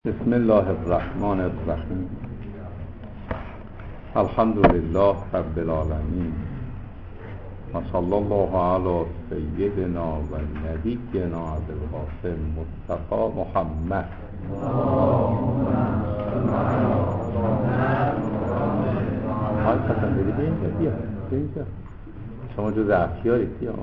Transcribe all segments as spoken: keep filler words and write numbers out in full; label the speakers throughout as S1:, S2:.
S1: بسم الله الرحمن الرحیم. الحمد لله رب العالمین و صلی الله علی سیدنا و نبینا ابوالقاسم مصطفی محمد. حال پسند داری به اینجا بیا اینجا شما جز افیارید بیا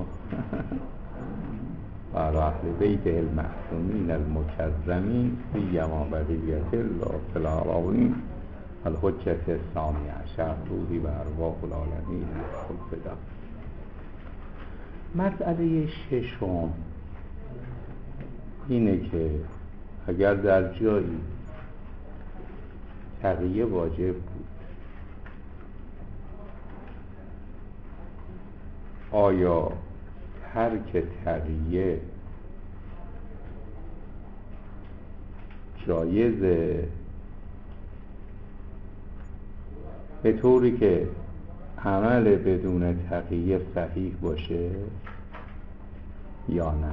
S1: و اهل بیت المعصومین المکرمین سیما بقیت الله فی العالمین الحجة الثانی عشر روحی و ارواح العالمین الفدا. مسئله ششم اینه که اگر در جایی تقیه واجب بود، آیا ترک تقیه جایزه به طوری که عمل بدون تقیه صحیح باشه یا نه؟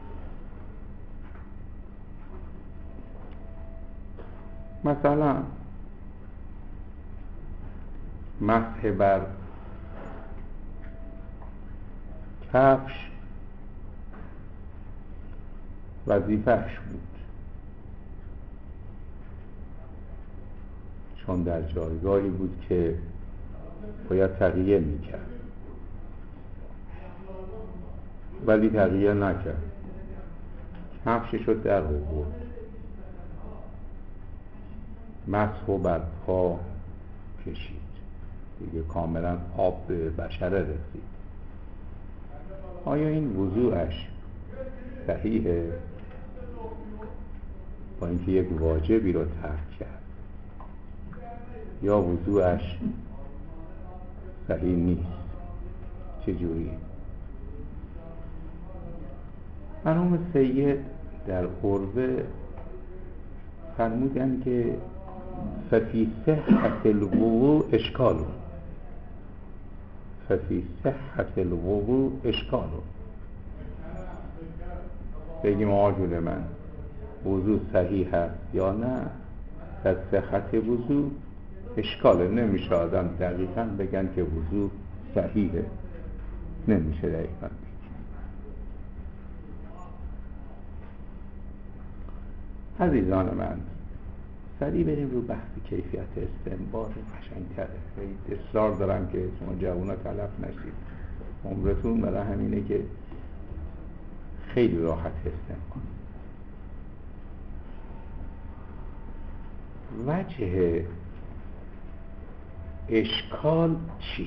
S1: مثلا مسح بر کفش وظیفه‌اش بود، چون در جایگاهی بود که باید تقیه میکرد ولی تقیه نکرد، کفشش رو در آورد، مسح بر پا کشید، دیگه کاملا آب به بشره رسید. آیا این وضوعش صحیحه با اینکه یک واجبی رو ترک کرد، یا وضوعش صحیح نیست؟ چجوری؟ مرحوم سید در قربه فرمودن که ففی صحت الوضوء اشکال، ففی صحت الوضوء اشکال. بگیم آجول من وضوع صحیح هست یا نه؟ در صحت وضوع اشکاله، نمیشه آدم دقیقا بگن که وضوع صحیحه، نمیشه دقیقا بگن. عزیزان من، سریع بریم رو بحث کیفیت استنباط قشنگ‌تره. اصرار دارم که شما جوونا تلف نشید، عمرتون برای همینه که خیلی راحت استنباط. وجه اشکال چیست؟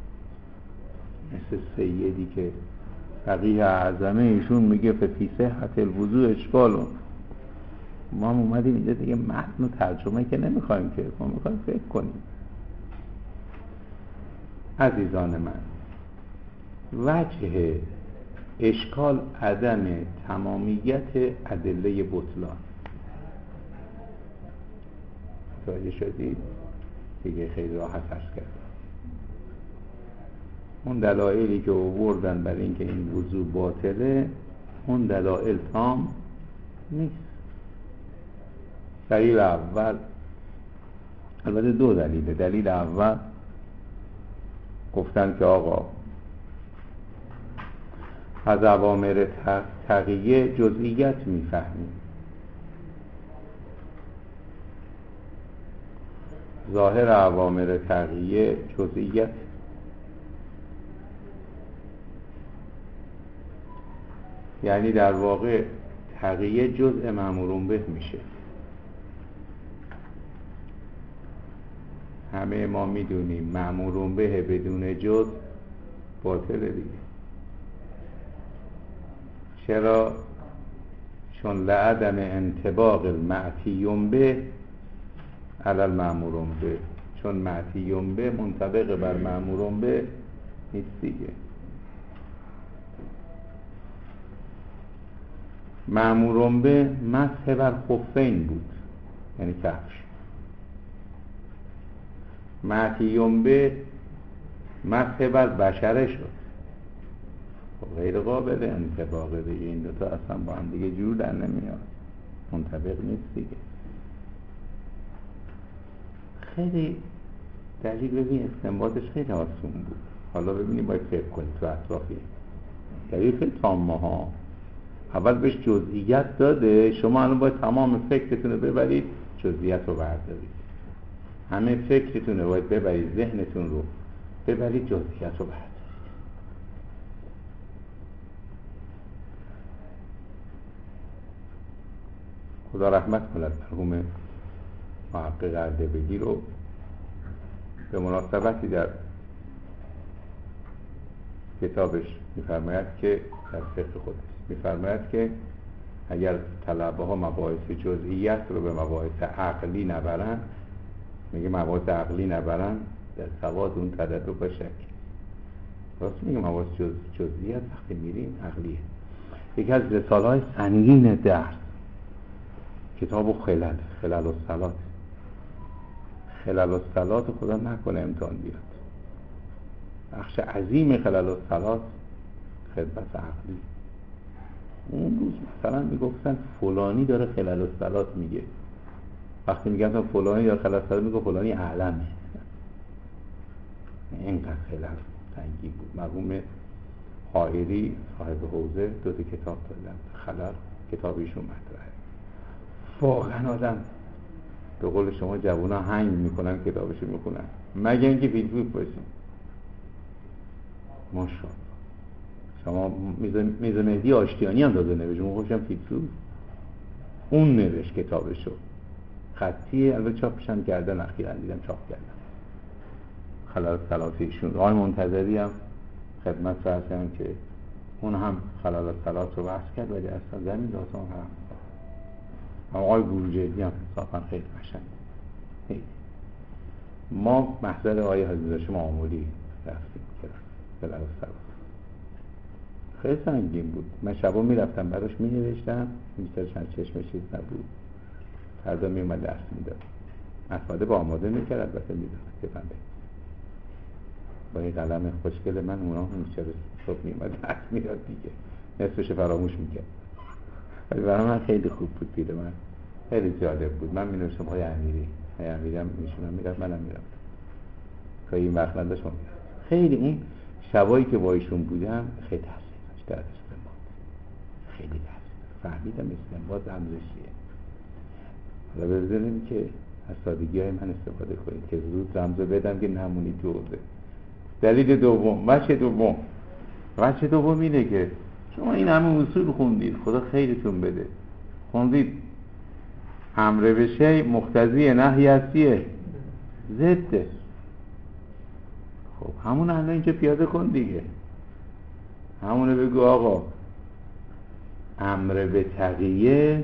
S1: مثل سیدی که فقیه اعظمه ایشون میگه فی صحت الوضوء اشکالون، ما هم اومدیم اینجا دیگه متن و ترجمه که نمیخوایم که، ما میخوایم فکر کنیم. عزیزان من، وجه اشکال عدم تمامیت ادله بطلان. متوجه شدید؟ دیگه خیلی راحت عرض کردم. اون دلایلی که آوردن برای اینکه این وضوع باطله، اون دلایل تام نیست. دلیل اول، البته دو دلیله. دلیل اول گفتن که آقا از اوامر تقیه جزئیت میفهمیم، ظاهر اوامر تقیه جزئیت، یعنی در واقع تقیه جزء مأمورون به میشه. همه ما میدونیم مأمورون به بدون جز باطله دیگه. چرا؟ چون لعدم انطباق المعتیون به علی المأمورون به، چون معتیون به منطبق بر مأمورون به نیست دیگه. مأمورون به مسح بر خفین بود، یعنی کفش. معتیون به مسح بر بشره شد، غیر قابل انطباقه دیگه. این دوتا اصلا با هم دیگه جور در نمیاد، منطبق نیست دیگه. خیلی دلیل ببین استنباطش خیلی آسون بود. حالا ببینید باید فکر کنید تو اطرافی دلیل خیلی تامه ها. اول بهش جزئیات داده، شما الان باید تمام فکرتون رو ببرید جزئیات رو بردارید. همه فکرتون رو باید ببرید، ذهنتون رو ببرید جزئیات رو بردارید. خدا رحمت کند مرحوم محقق اردبیلی رو به مناسبتی در کتابش می‌فرماید که در فقه خودش می‌فرماید که اگر طلبه ها مباحث جزئیات رو به مباحث عقلی نبرن، میگه مباحث عقلی نبرن در سواد اون تردد و شک. راست میگه مباحث جز... جزئیات وقتی میریم عقلیه. یکی از رساله‌های سنگین درس کتاب خلل خلل الصلات خلل الصلات خدا نکنه امتحان بیاد. بخش عظیم خلل الصلات خدمت عقلی. اون روز مثلا میگفتن فلانی داره خلل الصلات میگه، وقتی میگن فلانی داره خلل الصلات میگه فلانی اعلمه. اینقدر خلل سنگین بود. مرحوم حائری صاحب حوزه دو تا کتاب دادن خلل، کتابیشون مطرحه. واقعا آدم به قول شما جوونا هنگ میکنن کتابشو میخونن، مگه اینکه فیلسوف باشیم. ماشاءالله شما میز مهدی آشتیانی هم داده نوشت، من خوشم فیلسوف اون نوشت کتابشو خطیه، البته چاپش هم کردن، اخیراً دیدم چاپ کردن خلال صلاتیشون. آقای منتظری هم خدمت فرستم که اون هم خلال صلات رو بحث کرد ولی اصلا زمین داستان هم آقای بروجردی هم صافا خیلی قشنگ. ما محضر آقای حضرت شما آمولی رفتیم که خلال صلات خیلی سنگین بود. من شبا میرفتم براش می نوشتم، میتر چند چشم چیز نبود، فردا می اومد درس میداد، مطمئنه با آماده میکرد، البته میداد بفهمه با این قلم خوشگل من اونا هم میچه صبح می اومد درس میداد دیگه، نصفش فراموش میکرد. ولی برای من خیلی خوب بود، پیر من خیلی جالب بود. من می نوشتم های امیری های امیری هم میشونم میرفت، منم میرفتم که این وقت نداشت ما میرفت. خیلی اون شبایی که با ایشون بودم خیلی تحصیل در استنباط خیلی تحصیل فهمیدم استنباط رمزشیه. حالا بذاریم که از سادگی های من استفاده کنید که زود رمزو بدم که نمونی تو حوزه. دلیل دوم، وجه دوم وجه دوم اینه که شما این همه اصول خوندید، خدا خیرتون بده، خوندید امر به شیء مقتضی نهی هستیه ضده. خب همون الان اینجا پیاده کن دیگه، همونه بگو آقا امر به تقیه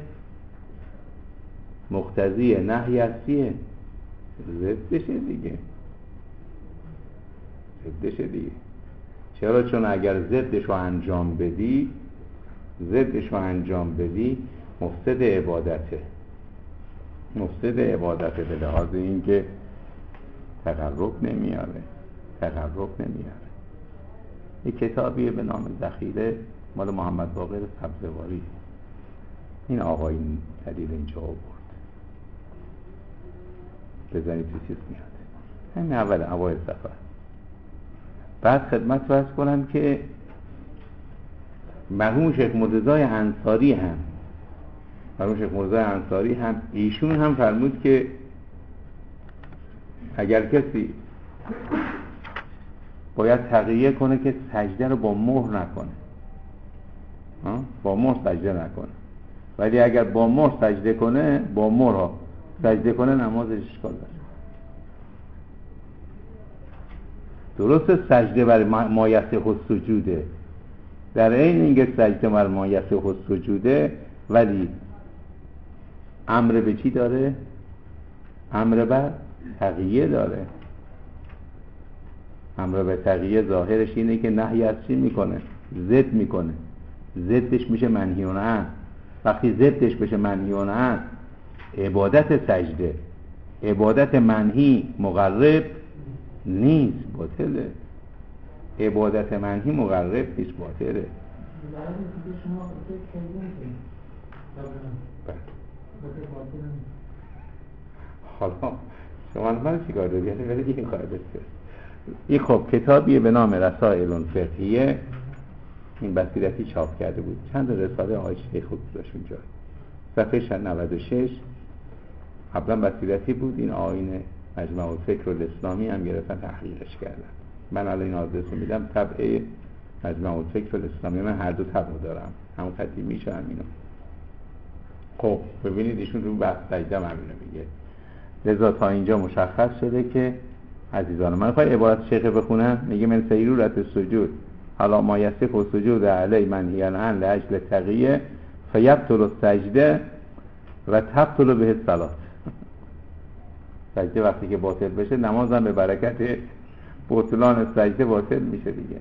S1: مقتضی نهی هستیه ضدشه دیگه، ضدشه دیگه. چرا؟ چون اگر ضدش رو انجام بدی ضدش رو انجام بدی مفسد عبادته، مفسد عبادته به لحاظ این که تقرب نمیاره تقرب نمیاره. یک کتابیه به نام ذخیره مال محمد باقر سبزواری، این آقایین دلیل اینجا آورد، بزنید تو چیز میاد همین اول اوایل سفر. بعد خدمت فرض کنم که مرحوم شیخ مرتضی انصاری هم مرحوم شیخ مرتضی انصاری هم ایشون هم فرمود که اگر کسی باید تقیه کنه که سجده رو با مهر نکنه، با مهر سجده نکنه، ولی اگر با مهر سجده کنه با مهر سجده کنه نمازش اشکال داره. درسته سجده بر ما یصح السجوده، در عین اینکه سجده بر ما یصح السجوده، ولی امر به چی داره؟ امر به تقیه داره. امر به تقیه ظاهرش اینه که نهی از چی میکنه؟ ضد میکنه، ضدش میشه منهیونه است. وقتی ضدش بشه منهیونه است، عبادت سجده عبادت منهی مقرب نیست، باطله. عبادت منهی مقرب نیست، باطله. حالا شما من چیکار داری؟ یعنی ولی این کار بسیار این خب کتابیه به نام رسائل فقهیه، این بصیرتی چاپ کرده بود، چند رساله آقای شیخ خوب داشت اونجا، صفحه نود و شش. قبلا بصیرتی بود، این آیین مجمع الفکر الاسلامی هم گرفتن تحقیقش کردن. من الان این آدرس رو میدم، طبعه مجمع الفکر الاسلامی، من هر دو طبع دارم، همون خطی میشه همینو. خب ببینید ایشون رو بحث سجده همینو میگه. لذا تا اینجا مشخص شده که عزیزان من خواهی عبارت شیخ بخونم، میگه من سیرورت السجود حالا ما یصف السجود علی منهی عنه لاجل تقیه فیبطل السجده و تبطل به الصلاة. سجده وقتی که باطل بشه نمازم به برکت بطلان سجده باطل میشه دیگه.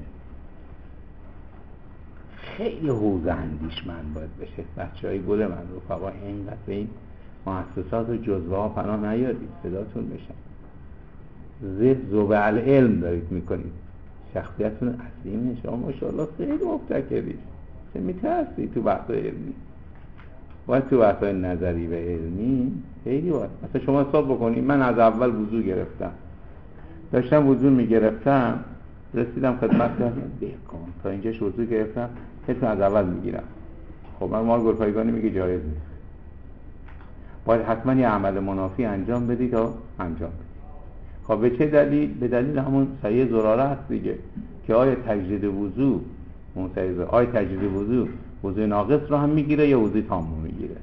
S1: خیلی حوزه اندیشمند باید بشه بچه های گل من رو فقط اینقدر به این مؤسسات و جزوه ها پناه نیارید، صداتون بشن زد زوبه علم دارید میکنید، شخصیتتون اصلی نشه. ماشاءالله خیلی مبتکرید، چه میترسید تو بحث علمی و تو بحث نظری و علمی خیلی باید. مثلا شما حساب بکنید من از اول وضو گرفتم، داشتم وضو میگرفتم رسیدم خدمت کردم بکن تا اینجاش وضو گرفتم حتما از اول میگیرم. خب من مال گلپایگانی میگه جایز نیست، باید حتما یه عمل منافی انجام بدی تا انجام بدی. خب به چه دلیل؟ به دلیل همون صحیح زراره هست دیگه که آیا تجدید وضو اون صحیح آیا تجدید وضو وضو ناقص رو هم میگیره یا وضو تام رو میگیره؟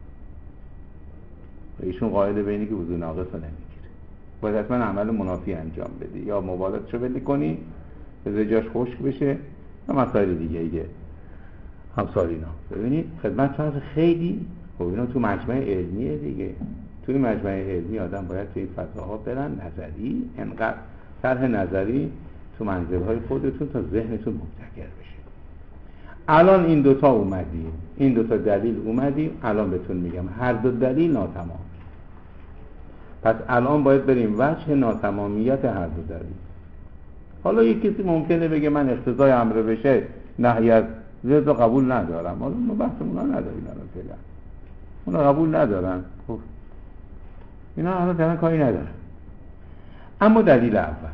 S1: ایشون قاعده بینی که وضو ناقص رو نمیگیره، باید حتما عمل منافی انجام بدی یا مبالغه بلی کنی به جاش خشک بشه و مسائل دیگه ایگه همسال اینا. ببینید خدمت چند خیلی خب اینا تو مجمع علمیه دیگه، توی مجمع علمی آدم باید توی فضاها برن نظری، انقدر طرح نظری تو منزلهای خودتون تا ذهنتون مبتکر بشه. الان این دوتا اومدیم، این دوتا دلیل اومدیم، الان بهتون میگم هر دو دلیل ناتمام، پس الان باید بریم وجه ناتمامیت هر دو دلیل. حالا یک کسی ممکنه بگه من اقتضای امر بشه نهی از ضد قبول ندارم، حالا ما بحثمون ها نداریم الان فعلا، اونا قبول ندارن، خب اینا الان فعلا کاری ندارن. اما دلیل اول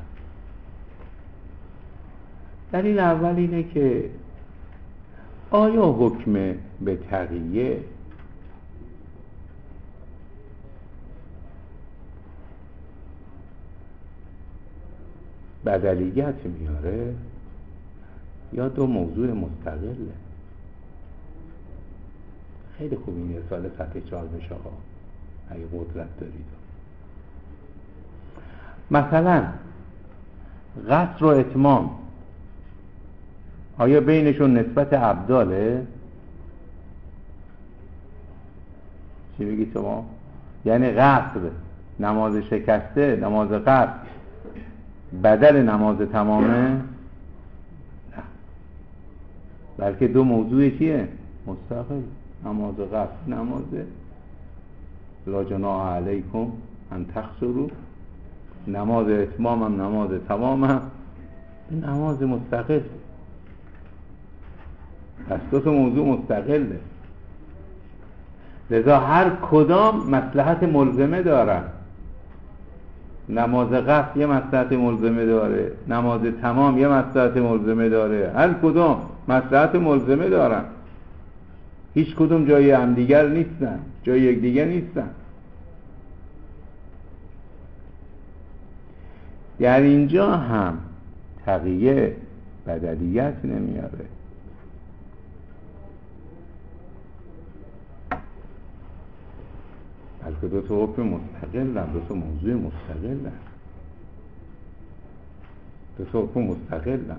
S1: دلیل اول اینه که آیا حکم به تقیه بدلیت میاره یا دو موضوع مستقله؟ خیلی خوب این رساله سطح چهار بشه ها اگه قدرت دارید. مثلا قصر و اتمام آیا بینشون نسبت ابداله؟ چی بگید شما؟ یعنی قصر نماز شکسته، نماز قصر بدل نماز تمامه؟ نه، بلکه دو موضوع چیه؟ مستقل. نماز قصر نماز لا جناح علیکم ان تقصروا، نماز اتمام هم نماز تمام هم نماز مستقل، پس دو تا موضوع مستقله. لذا هر کدام مصلحت ملزمه دارن. نماز قصر یه مصلحت ملزمه داره، نماز تمام یه مصلحت ملزمه داره، هر کدام مصلحت ملزمه دارن، هیچ کدوم جای هم دیگر نیستن، جای یک دیگر نیستن. در اینجا هم تقیه بدلیت نمیاره، بلکه دو تا حکم مستقل هم، دو تا موضوع مستقل هم، دو تا حکم مستقل هم.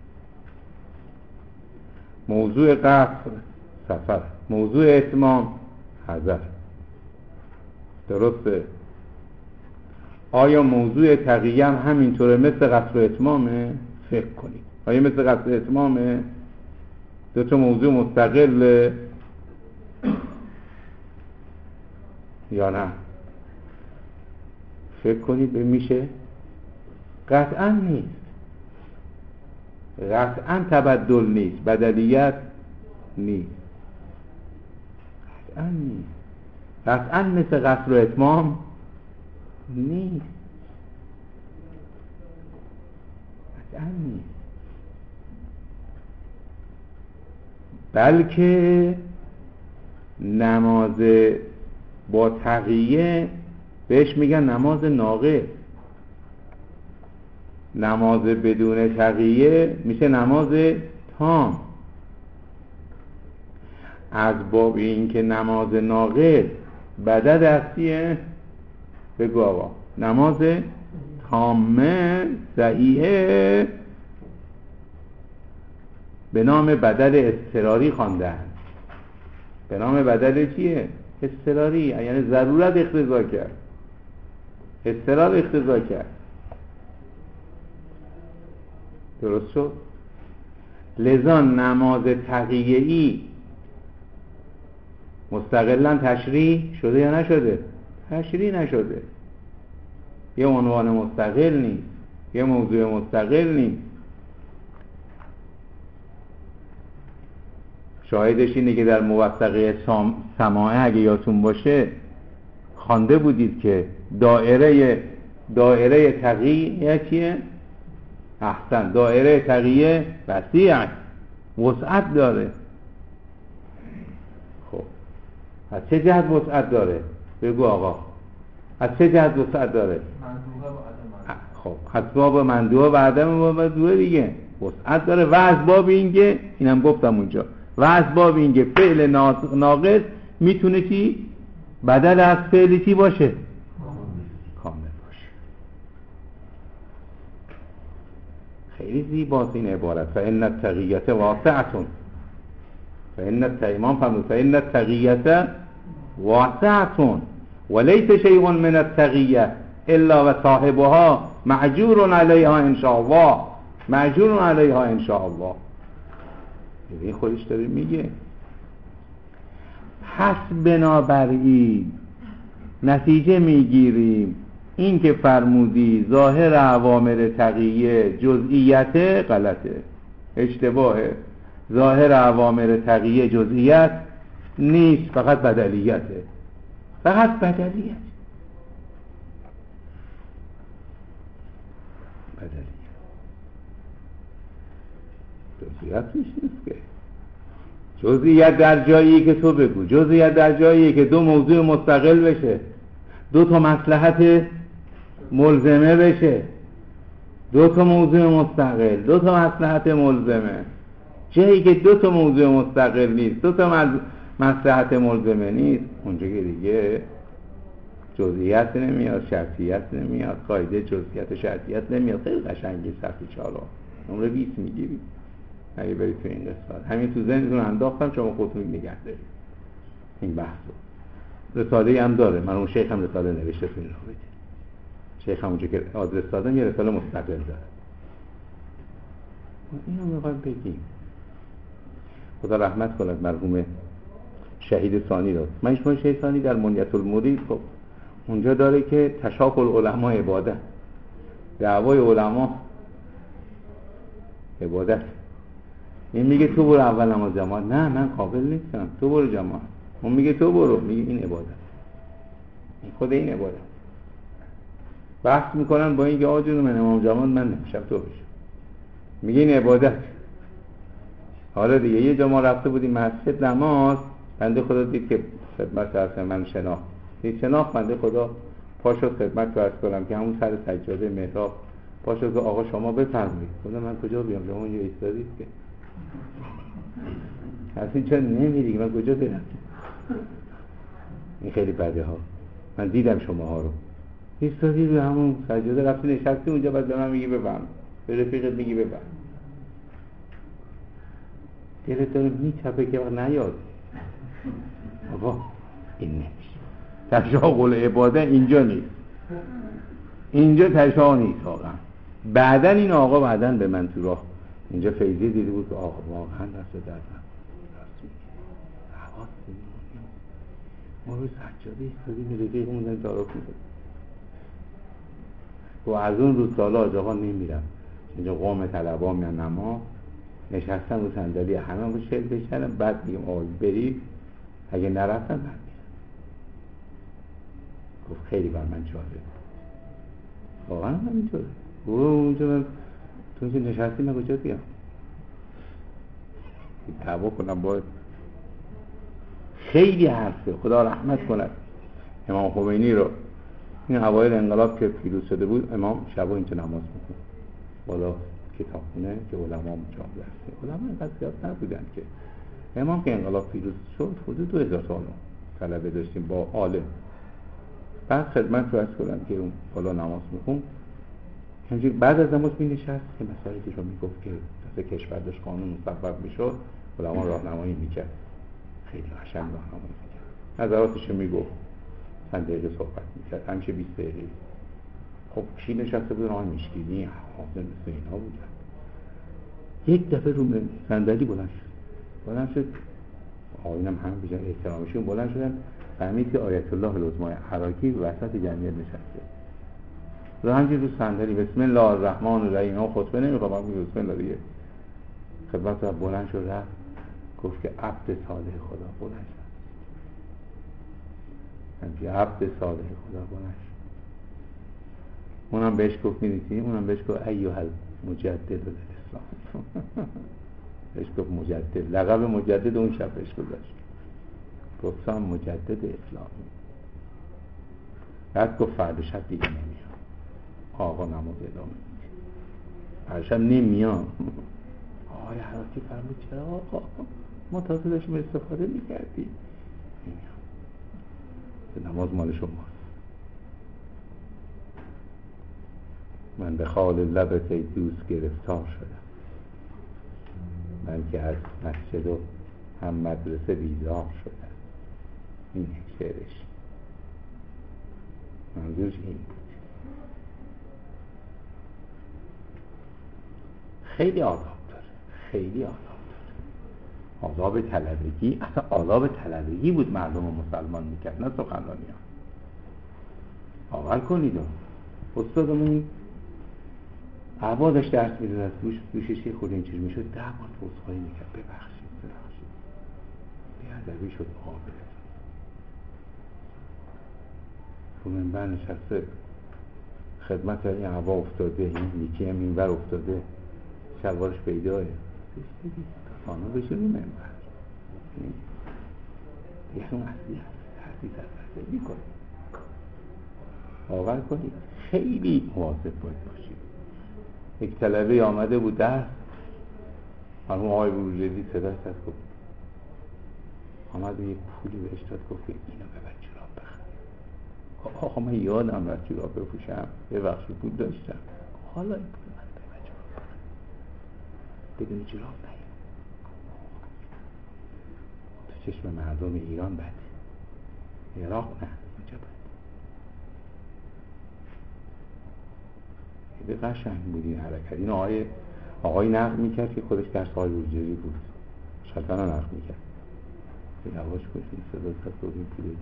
S1: موضوع قصر سفر، موضوع اتمام حضر. درسته؟ آیا موضوع تقیه هم همینطوره مثل قصر و اتمامه؟ فکر کنید آیا مثل قصر و اتمامه؟ دو تا موضوع مستقل یا نه؟ فکر کنید به میشه؟ قطعا نیست، قطعا تبدل نیست، بدلیت نیست، قطعا نیست، قطعا مثل قصر و اتمام نیست، اصلا نیست، بلکه نماز با تقیه بهش میگن نماز ناقص. نماز بدون تقیه میشه نماز تام. از باب این که نماز ناقص بدل اصلیه، بگو آقا نماز تامه صحیحه به نام بدل اضطراری خواندن. به نام بدل چیه؟ اضطراری، یعنی ضرورت اقتضا کرد، اضطرار اقتضا کرد. درست شد؟ لذا نماز تقیه‌ای مستقلاً تشریع شده یا نشده؟ تشریع نشده، یه عنوان مستقل نیست، یه موضوع مستقل نیست. شاهدش اینه که در موثقه سماعه اگه یادتون باشه خوانده بودید که دایره دایره تقیه چیه؟ احسن، دایره تقیه وسیع، وسعت داره. خب از چه جهت وسعت داره؟ بگو آقا از چه جهت وسعت داره؟ خب اسباب مندوبه و عدم مندوبه دیگه وسعت داره. و اسباب اینکه اینم گفتم اونجا، و اسباب اینکه فعل ناقص میتونه چی؟ بدل از فعل چی باشه؟ کامل باشه. خیلی زیباست این عبارت. فإن التقیة واسعة، فإن التقیة فإن التقیة واسعة وليس شيء من التقیة الا و صاحبها معجور علیها ان شاء الله، معجور علیها ان شاء الله. این خودش داره میگه. پس بنابراین نتیجه میگیریم این که فرمودی ظاهر اوامر تقیه جزئیت غلطه، اشتباهه. ظاهر اوامر تقیه جزئیت نیست، فقط بدلیته، فقط بدلیت، بدلیت، جزئیت نیست که. جزئیت در جایی که تو بگو، جزئیت در جایی که دو موضوع مستقل بشه، دو تا مصلحت ملزمه بشه، دو تا موضوع مستقل، دو تا مصلحت ملزمه. جایی که دو تا موضوع مستقل نیست، دو تا مصلحت ملزمه نیست، اونجا که دیگه جزئیت نمیاد، شرطیت نمیاد، قاعده جزئیت و شرطیت نمیاد. خیلی قشنگه صفحه چهار نمره بیست میگیری اگه برید تو این قسمت. همین تو ذهنتون انداختم شما خودتون نگه دارید این بحثو. رساله هم داره، من اون شیخ هم رساله نوشته تو این رابطه. شیخ هم اونجا که آدرس دادم یه رساله مستقل داره. اینو میخوایم بگیم. خدا رحمت کند مرحوم شهید ثانی رو. من شما شهید ثانی در منیت المرید خب اونجا داره که تشاکل علما عبادت، دعوای علما عبادت. این میگه تو برو اول نماز جماعت، نه من قابل نیستم، تو برو جماعت. اون میگه تو برو، میگه این عبادت، این خود این عبادت. بحث میکنن با اینکه آجون من امام جماعت من نمیشم تو بشم، میگه این عبادت. حالا دیگه یه جا ما رفته بودیم مسجد نماز، بنده خدا دید که خدمت هست من شناخت این شناخت بنده خدا پاشو خدمت رو عرض کنم که همون سر سجاده محراب پاشو که آقا شما بفرمایید. خدا من کجا بیام؟ شما اونجا ایستادید که اصلا چرا نمیری؟ من کجا برم؟ این خیلی بده ها. من دیدم شما ها رو ایستادی رو همون سجاده، رفتی نشستی اونجا، بعد به من میگی بفهم، به رفیقت میگی بفهم. دلت داره میچپه که وقت نیاد. آقا این نمیشه. تشاغل عباده اینجا نیست، اینجا تشاغل نیست واقعا. بعدن این آقا بعدن به من تو راه اینجا فیضی دیده بود که آقا واقعا دست درد ما رو سجاده ایستادیم رفیق موندن تعارف میکنیم و از اون روز سالا آقا نمیرم اینجا قوم طلبا میان نما نشستم رو صندلی همه رو شل بشنم، بعد میگم آقا بری، اگه نرفتم بعد میرم. گفت خیلی بر من جالب. واقعا همینطوره. او اونجا من تو اینجا نشستی من کجا بیام دعوا کنم باید؟ خیلی حرفه. خدا رحمت کند امام خمینی رو. این اوایل انقلاب که پیروز شده بود امام شبا اینجا نماز می‌خوند بالا کتابخونه که علما اونجا هستن. علما اینقدر زیاد نبودن که امام که انقلاب پیروز شد حدود دو هزار تا طلبه داشتیم با عالم. بعد خدمت رو از کردم که اون بالا نماز می‌خوند. همینجوری بعد از نماز می‌نشست که مسائلی که رو میگفت که واسه کشور داشت قانون مصوب میشد علما راهنمایی میکرد. خیلی قشنگ راهنمایی میکرد. نظراتش رو میگفت. چند دقیقه صحبت میکرد. همیشه بیست دقیقه. خب کی نشسته بود؟ آقای مشکینی، حافظ مثل اینا بودن. یک دفعه رو صندلی بلند شد. بلند شد. آقایونم هم بیشتر احترامشون بلند شدن. فهمید که آیت الله العظما حراکی وسط جمعیت نشسته. رو همجور رو صندلی بسم الله الرحمن الرحیم و خطبه نمیخوام بگم بسم الله دیگه. خدمت رو بلند شد رفت گفت که عبد صالح خدا بلند شد. همچه عبد صالح خدا بلند شد. اونم بهش گفت می‌دونی اونم بهش گفت ایها المجدد الاسلام. بهش گفت مجدد. لقب مجدد اون شب بهش گذاشت. گفتم مجدد اسلامی. بعد گفت فردا شب دیگه نمیام. آقا نماز ادامه میده. فردا شب نمیام. آقای حراکی فرمود چرا آقا ما تازه داشتیم استفاده میکردیم. نمیام. به نماز مال شماست. من به خال لبت ای دوست گرفتار شدم. من که از مسجد و هم مدرسه بیزار شدم. این شعرش منظورش این بود. خیلی آداب داره. خیلی آداب داره. آداب طلبگی. اصلا آداب طلبگی بود مردم مسلمان میکرد نه سخنرانی ها. اول کنید استادمون عبا داشت درس میداد از دوش دوشش یه خود اینجور میشد ده بار توصفایی میکرد ببخشید ببخشید بیادبی شد قابل تو منبر نشسته خدمت این عبا افتاده این یکی هم این بر افتاده شلوارش پیداه تانو بشه رو منبر یه اون اصلی هست هستی هستی میکنه باور کنید خیلی مواظب باید باشید. یک طلبه آمده بود درس مرحوم آقای بروجردی صداش داد گفت آمد یک پولی بهش داد گفت اینو ببر جراب بخر. آقا من یادم رفت جراب بپوشم ببخشید پول داشتم حالا این پول من ببر جراب بخر بدون جراب نهیم تو چشم مردم ایران بده عراق نه اونجا بده. به قشنگ بود این حرکت. این آقای آقای نقل میکرد که خودش درس آقای بروجردی بود شلطنه نقل میکرد به نواش کشید صدا زد و این پولی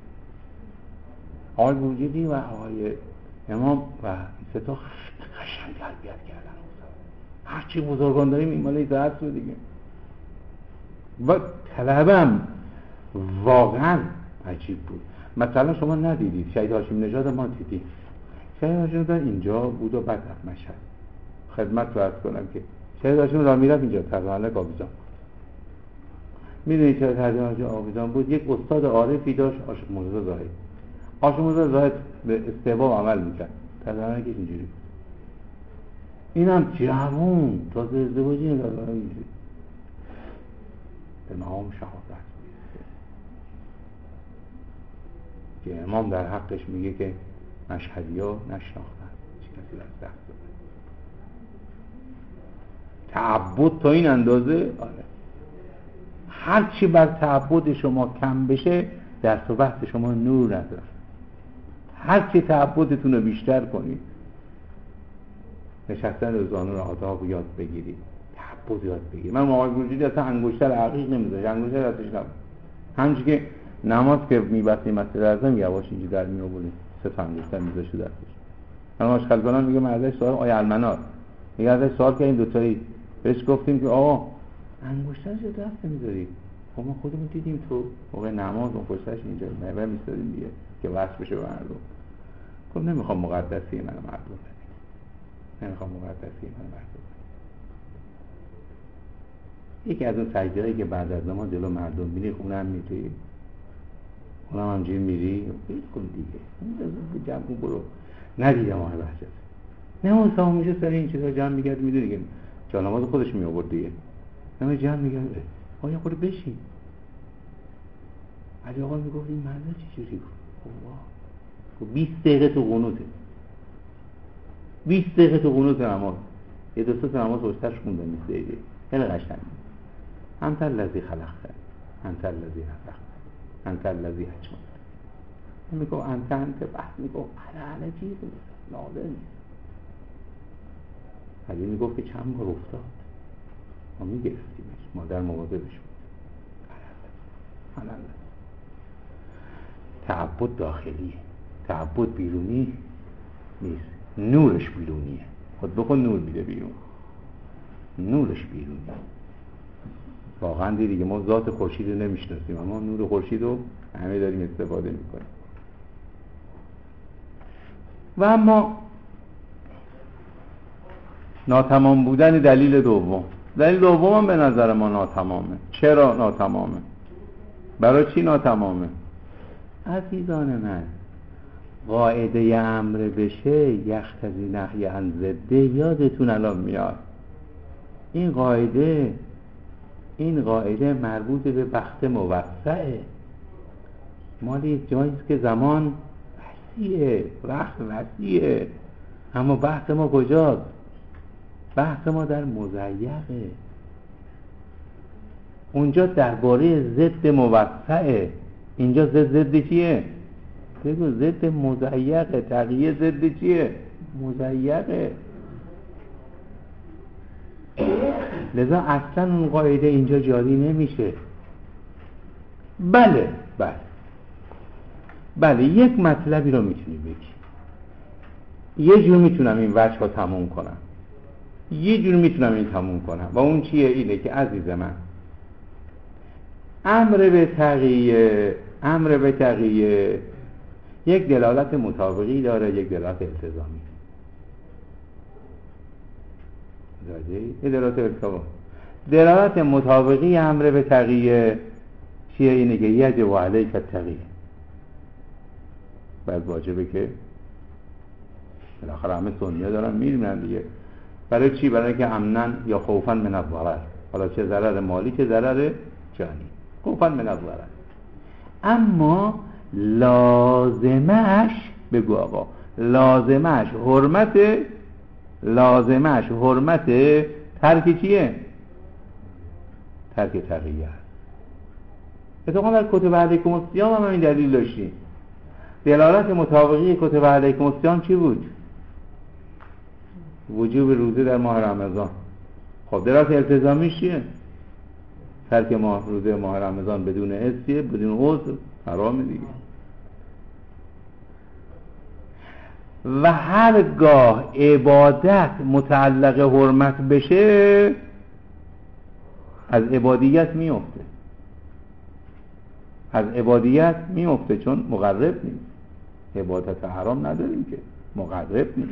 S1: آقای بروجردی و آقای امام و ستا قشنگ تربیت کردن. هرچی بزرگان داریم این مالی درس بود دیگه. و طلبم واقعا عجیب بود. مثلا شما ندیدید شهید هاشمی نژاد ما دیدید شهید هاشمی در اینجا بود و بعد رفت مشهد. خدمت رو عرض کنم که شهید هاشمی را میرفت اینجا ترجمانک آویزان. میدونید چرا ترجمانک آویزان بود؟ یک استاد عارفی داشت عاشق مرتضی زاهد. عاشق مرتضی زاهد به استحباب عمل میکرد. ترجمانکش اینجوری بود. اینم جوون تازه ازدواجی نداره اینجوری. به مقام شهادت که امام در حقش میگه که مشهدی ها نشناختن چی کسی را از دست داده. تعبد تا این اندازه آره. هرچی بر تعبد شما کم بشه درس و بحث شما نور نداره. هرچی تعبدتون رو بیشتر کنید نشستن روزانه رو آداب یاد بگیرید تعبد یاد بگیرید. من آقای بروجردی اصلا انگشتر عقیق نمیذاشت انگشتر ازش نبود همچنین که نماز که میبستیم مسجد اعظم یواش اینجا در میآوریم سه تا انگشتر میذاشت دستش. من مشغل کنم میگه من ازش سوال آیه المنار میگه ازش سوال که این دو تایی بهش گفتیم که آقا انگشترش رو دست نمیذاری. خب ما خودمون دیدیم تو موقع نماز اون پشتش اینجا نبر میستادیم دیگه که واسه بشه مردم. گفت نمیخوام مقدسی من مردم بدیم، نمیخوام مقدسی من مردم بدیم. یکی از اون سجده‌هایی که بعد از نماز جلو مردم میری، اونم میری، اونم همجوری میری، کن دیگه به جمع برو. ندیدم آقای بحجت نماز تمام میشه سر این چیزا جمع میگرد، میدونی که جا نماز خودش می آورد دیگه، نماز جمع میگرد آیا خود بشین. علی آقا میگفت این مرد چی جوری گفت بیست دقیقه تو قنوته، بیست دقیقه تو قنوت نماز، یه دو سه نماز وشترش خوندن بیست دقیقه، خیلی قشنگ. انت الذی خلقت، انت الذی رزقت، انت الذی اجمعت. میگفت انت انت بحث میگفت علی علی چیز نیست، ناله نیست. علی میگفت که چند بار افتاد ما میگرفتیمش، مادر مواظبش بود. الان تعبد داخلی، تعبد بیرونی نیست، نورش بیرونیه. خود بکن نور میده بیرون، نورش بیرونی. واقعا دیگه ما ذات خورشید رو نمیشناسیم، اما نور خورشید رو همه داریم استفاده میکنیم. و اما ناتمام بودن دلیل دوم، دلیل دوم هم به نظر ما ناتمامه. چرا ناتمامه؟ برای چی ناتمامه؟ عزیزان من، قاعده امر بشه یقتضی نهی عن ضده یادتون الان میاد. این قاعده این قاعده مربوط به بخت موسعه، مالی جاییست که زمان وسیعه، وقت وسیعه، اما بحث ما کجاست؟ بحث ما در مضیقه. اونجا درباره ضد موسعه، اینجا ضد ضد چیه؟ بگو ضد مضیقه. تقیه ضد چیه؟ مضیقه. لذا اصلا اون قاعده اینجا جاری نمیشه. بله بله بله یک مطلبی رو میتونی بگی، یه جور میتونم این وجه ها تموم کنم، یه جور میتونم این تموم کنم، و اون چیه؟ اینه که عزیز من، امر به تغییر امر به تغییر یک دلالت مطابقی داره، یک دلالت التزامی. یه دلالت التزامی. دلالت مطابقی امر به تغییر چیه؟ اینه که یجب علیک التغییر، بعد واجبه که بالاخره همه سنیه دارن میرینن دیگه. برای چی؟ برای که امنن یا خوفن من الضرر، حالا چه ضرر مالی چه ضرر جانی، خوفن من الضرر. اما لازمش، بگو آقا، لازمش حرمت لازمش حرمت ترک چیه؟ ترک تغییر. اتفاقا در کتب علیکم الصیام هم این دلیل داشتیم. دلالت مطابقی کتب علیکم الصیام چی بود؟ وجوب روزه در ماه رمضان. خب دلالت التزامیش چیه؟ ترک ماه روزه ماه رمضان بدون حسیه، بدون عذر حرامه دیگه. و هرگاه عبادت متعلق حرمت بشه از عبادیت میفته، از عبادیت میفته، چون مقرب نیست. عبادت حرام نداریم که، مقرب نیست.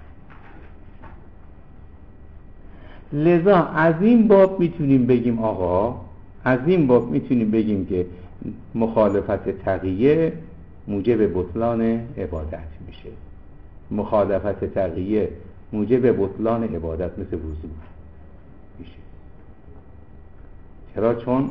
S1: لذا از این باب میتونیم بگیم آقا، از این باب میتونیم بگیم که مخالفت تقیه موجب بطلان عبادت میشه. مخالفت تقیه موجب بطلان عبادت مثل وضو میشه. چرا؟ چون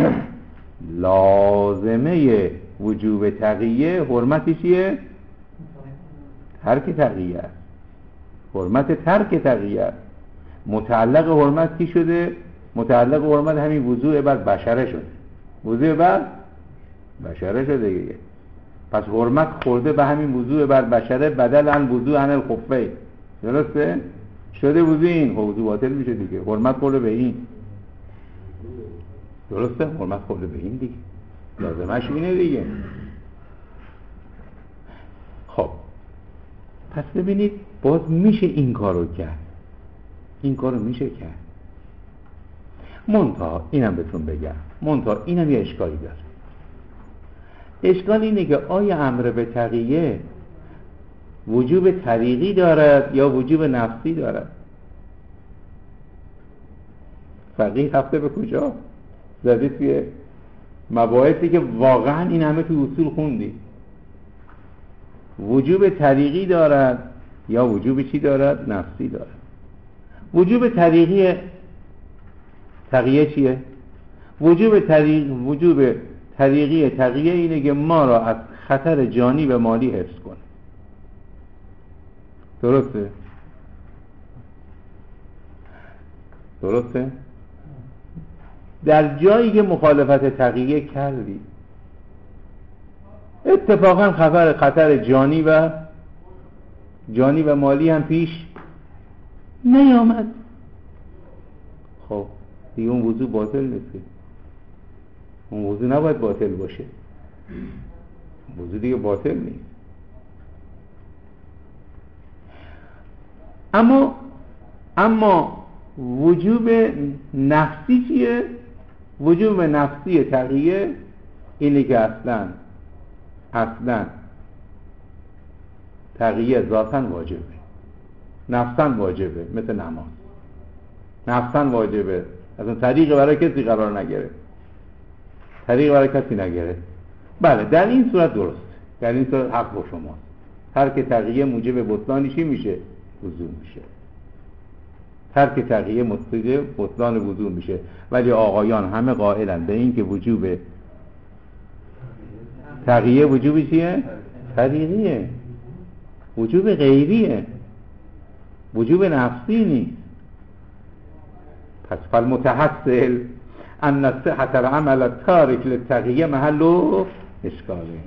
S1: لازمه وجوب تقیه حرمتی چیه؟ ترک تقیه. حرمت ترک تقیه. متعلق حرمت کی شده؟ متعلق حرمت همین وضوع بر بشره شده، وضوع بر بشره شده دیگه. پس حرمت خورده به همین وضوع بر بشره، بدل عن وضوع عن الخفین. درسته؟ شده وضوع این، خب وضوع باطل میشه دیگه. حرمت خورده به این، درسته؟ حرمت خورده به این دیگه، لازمش اینه دیگه. خب پس ببینید باز میشه این کارو کرد، این کارو میشه کرد. منتها اینم بهتون بگم، منتها اینم یه اشکالی داره. اشکال اینه که آیا امر به تقیه وجوب طریقی دارد یا وجوب نفسی دارد؟ فقیه رفته به کجا؟ زده توی مباحثی که واقعا این همه تو اصول خوندی. وجوب طریقی دارد یا وجوب چی دارد؟ نفسی دارد. وجوب طریقی تقیه چیه؟ وجوب طریق وجوب طریقی تقیه اینه که ما را از خطر جانی و مالی حفظ کنه. درسته؟ درسته؟ در جایی که مخالفت تقیه کردی اتفاقا خطر خطر جانی و جانی و مالی هم پیش نیامد، خب دیگه اون وضو باطل نیست. اون وضو نباید باطل باشه، وضو دیگه باطل نیست. اما اما وجوب نفسی چیه؟ وجوب نفسی تقیه اینه که اصلا اصلا تقیه ذاتاً واجبه، نفساً واجبه، مثل نماز نفساً واجبه، اصلا طریق برای کسی قرار نگیره، طریق برای کسی نگیره. بله در این صورت درست، در این صورت حق با شماست. ترک تقیه موجب بطلان چی میشه؟ وضو میشه. ترک تقیه موجب بطلان وضو میشه. ولی آقایان همه قائلن به این که وجوب تقیه وجوب چیه؟ طریقیه، وجوب غیریه، وجوب نفسی نیست. پس فالمتحصل ان صحت العمل التارک للتقیه محل اشکاله،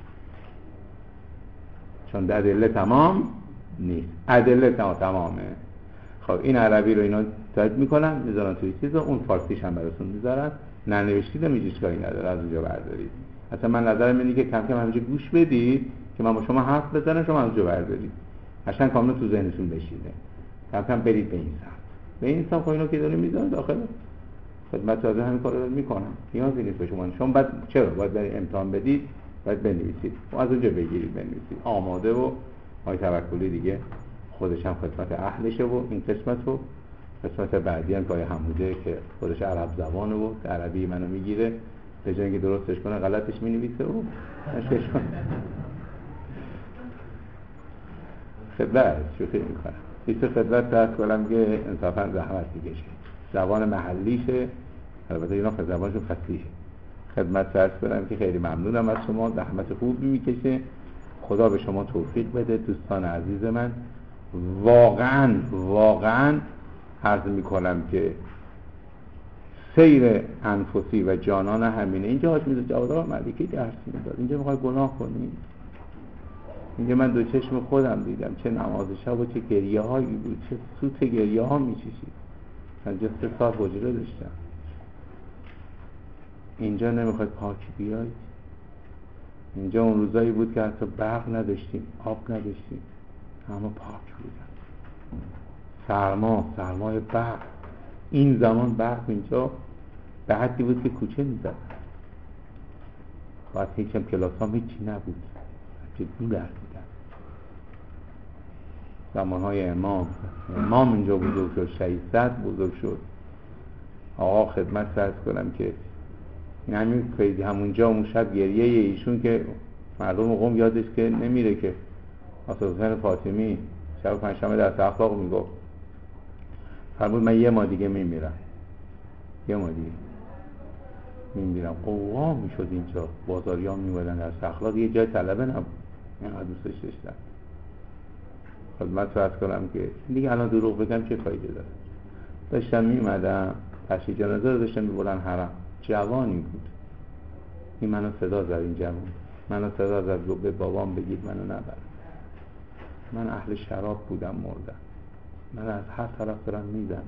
S1: چون ادله تمام نیست. ادله تمامه. خب این عربی رو اینا تایپ میکنن میذارن توی چیز، اون فارسیش هم براتون میذارن، ننوشتید هم هیچ اشکالی نداره، از اونجا بردارید. اصلا من نظرم اینه که کم کم همینجا گوش بدید که من با شما حرف بزنم، شما از اونجا بردارید، عشان کاملا تو ذهنتون بشینه. کم کم برید به این سمت. به این سمت خب اینو که داره میذارن داخل خدمت تازه همین کارو میکنم، نیازی نیست به شما. شما بعد چرا باید برید امتحان بدید، باید بنویسید و از اونجا بگیرید بنویسید آماده. و آقای توکلی دیگه خودش هم خدمت اهلشه و این قسمت رو قسمت بعدی هم که آقای حموده که خودش عرب زبانه و عربی منو میگیره، به جای اینکه درستش کنه غلطش مینویسه و نشکش کنه. خدمت شوخی میکنم ایسته خدمت درست کنم که انصافا زحمت میکشه، زبان محلیشه، البته اینا خد زبانشون فصیحه. خدمت درست کنم که خیلی ممنونم از شما، زحمت خوبی میکشه. خدا به شما توفیق بده دوستان عزیز من. واقعا واقعا عرض میکنم که سیر انفسی و جانان همینه. اینجا حاج میرزا جواد ملکی درس میداد، اینجا میخوای گناه کنی؟ اینجا من دو چشم خودم دیدم چه نماز شب و چه گریه هایی بود، چه سوت گریه ها میچشید. من جا سه سال حجره داشتم. اینجا نمیخوای پاک بیای؟ اینجا اون روزایی بود که حتی برق نداشتیم، آب نداشتیم، همه پاک بودن. سرما، سرمای برق. این زمان برق اینجا به حدی بود که کوچه میزد. باید هیچم کلاس هم هیچی نبود، جدی درس میدن. زمانهای امام امام اینجا بزرگ شد، شهید صدر بزرگ شد. آقا خدمت سرز کنم که این همین خیلی همونجا اون شب گریه ایشون که مردم قوم یادش که نمیره که آسد حسین فاطمی شب پنجشنبه در اخلاق میگفت، فرمود من یه ما دیگه میمیرم، یه ما دیگه میمیرم. قوام میشد اینجا، بازاریان میمدن در اخلاق، یه جای طلبه نبود، اینقدر دوستش داشتن. خدمت فرض کنم که دیگه الان دروغ بگم چه فایده داره. داشتم میمدم تشییع جنازه رو داشتم میبرن حرم، جوانی بود این منو صدا زد، این جوان منو صدا زد گفت به بابام بگید منو نبر. من اهل شراب بودم مردم، من از هر طرف دارم میزنم.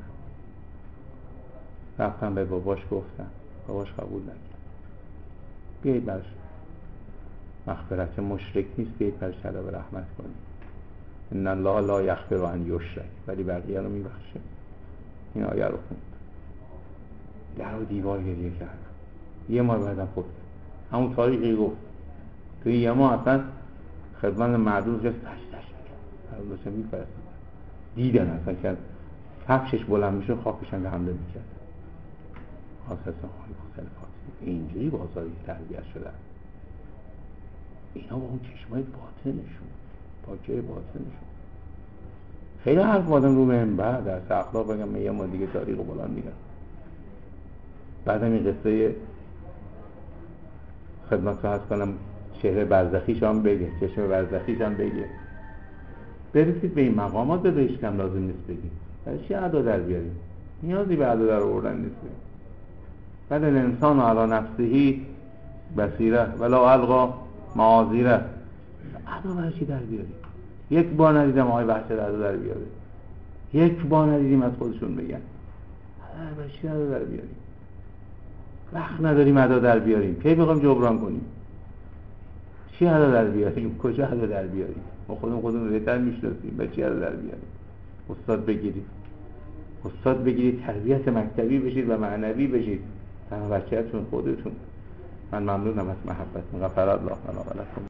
S1: رفتم به باباش گفتم، باباش قبول نکرد. بیایید برش مغفرت مشرک نیست، بیایید برش طلب رحمت کنید. ان الله لا یغفر ان یشرک، ولی بقیه رو میبخشه. این آیه رو خوند، در و دیوار گریه کرد. یه ماه بعدم خود همون تاریخی گفت توی یه ماه اصلا خدمت مردم جست تش تش هر داشتن می‌فرستادن. دیدن اصلا که کفشش بلند میشه خاکش هم حمله میکرد. اساسا های مختلفات اینجوری بازاری تربیت شدن. اینا با اون چشمای باطنشون، پاکه باطنشون. خیلی حرف آدم رو منبر در اخلاق بگم میگم ما دیگه تاریخ و بلند میگم. بعدم این قصه خدمت رو هست کنم چهره برزخیش هم بگه، چشم برزخیش هم بگه. برسید به این مقامات به کم لازم نیست بگیم. برای چی ادا در بیاریم؟ نیازی به ادا در آوردن نیست. بل الانسان علی نفسه بصیره ولا القا معاذیره. ادا برای چی در بیاریم؟ یک بار ندیدم آقای بحث ادا در بیاره. یک بار ندیدیم از خودشون بگن. ادا برای چی ادا در بیاریم؟ وقت نداریم ادا در بیاریم. کی بخوام جبران کنیم؟ چی ادا در بیاریم؟ کجا ادا در بیاریم؟ ما خودمون خودمون بهتر میشناسیم. به چی ادا در بیاریم؟ استاد بگیرید. استاد بگیرید، تربیت مکتبی بشید و معنوی بشید. تنها بچه‌تون خودتون. من ممنونم از محبتتون. غفر الله لنا و لکم.